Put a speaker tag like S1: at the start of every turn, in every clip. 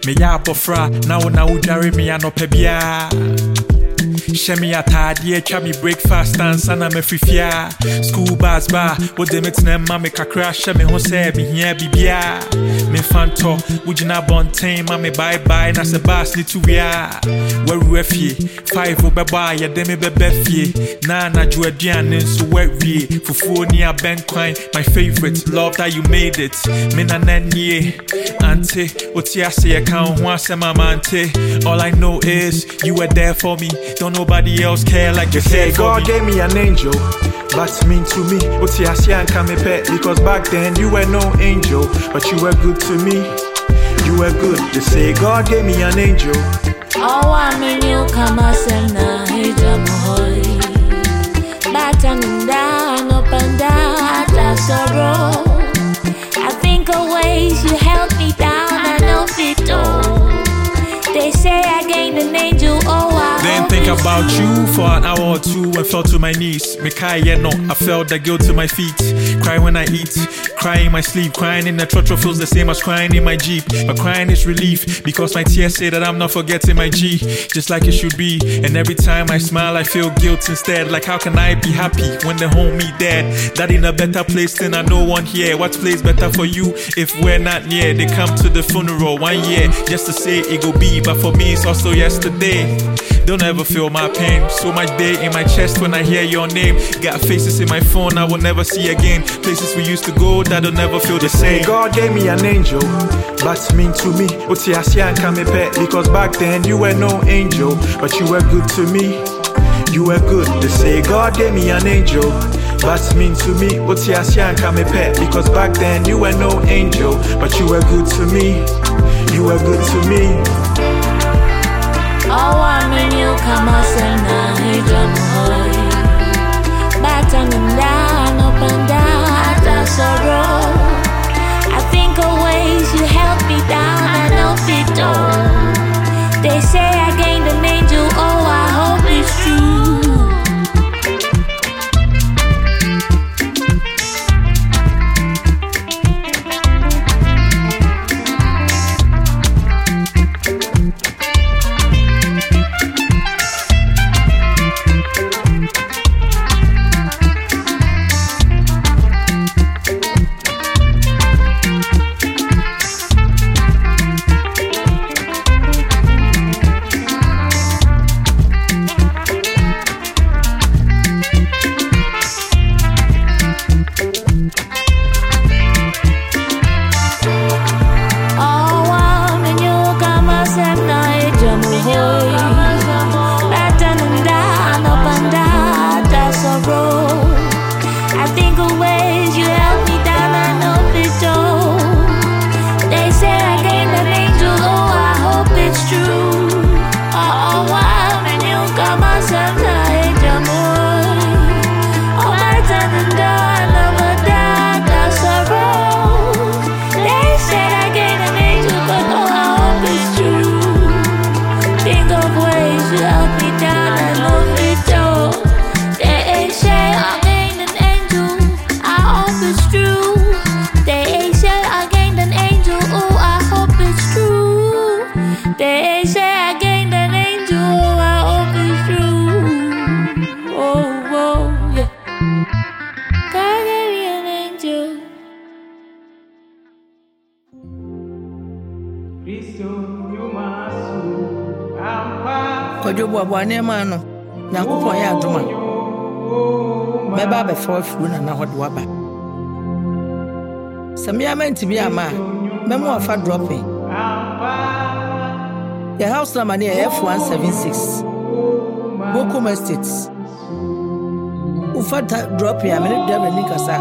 S1: Me ya bofra, now ujari me anopebia. Shemi atadie, chami breakfast and sana me frifia. School bus bar, what they make them mame crash, me hose be here bibia. Me fanto, ujina bontain, mame bye bye, na se bas ni tu ya. Where refie, 5 obeba, ya demi bebefie. Na juadian so wet re, fufu ni a ben quine, my favorite, love that you made it. Mina nenye, ante, otia se ya count, one se mamante. All I know is, you were there for me, don't nobody else care like you said.
S2: God gave me an angel, but mean to me. Because back then you were no angel, but you were good to me. You were good. They say God gave me an angel.
S3: Oh, I'm a newcomer, Sena, Hijamuhoi. Battling down, up and down, that's sorrow. I think of ways you held me down, I know it all. They say I gained an angel, oh I
S1: then think about you for an hour or two and fell to my knees. I felt the guilt to my feet. Cry when I eat, cry in my sleep. Crying in the trotro feels the same as crying in my Jeep. But crying is relief, because my tears say that I'm not forgetting my G, just like it should be. And every time I smile I feel guilt instead. Like how can I be happy when the homie dead? That in a better place than I know one here. What place better for you if we're not near? They come to the funeral 1 year just to say it go be, but for me it's also yesterday. Don't ever feel my pain. So much day in my chest when I hear your name. Got faces in my phone I will never see again. Places we used to go that'll never feel the same.
S2: God gave me an angel, but mean to me. Because back then you were no angel, but you were good to me. You were good. They say God gave me an angel, but mean to me. Because back then you were no angel, but you were good to me. You were good to me.
S3: Oh, I'm a newcomer, Sena, Hijamuhoi. Battling down, up and down, that's sorrow. I think of ways you held me down, I know it all. They say I gained an angel, oh, I hope it's true.
S4: Wane man, Nakupo Yaduma. Beba before food and not wabba. Some year meant to be a man, Memo of a dropping. The house number near F176, Bokum Estates. Ufata dropping a minute there in Nicasa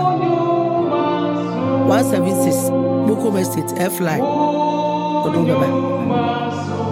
S4: 176, Bokum Estates, F line.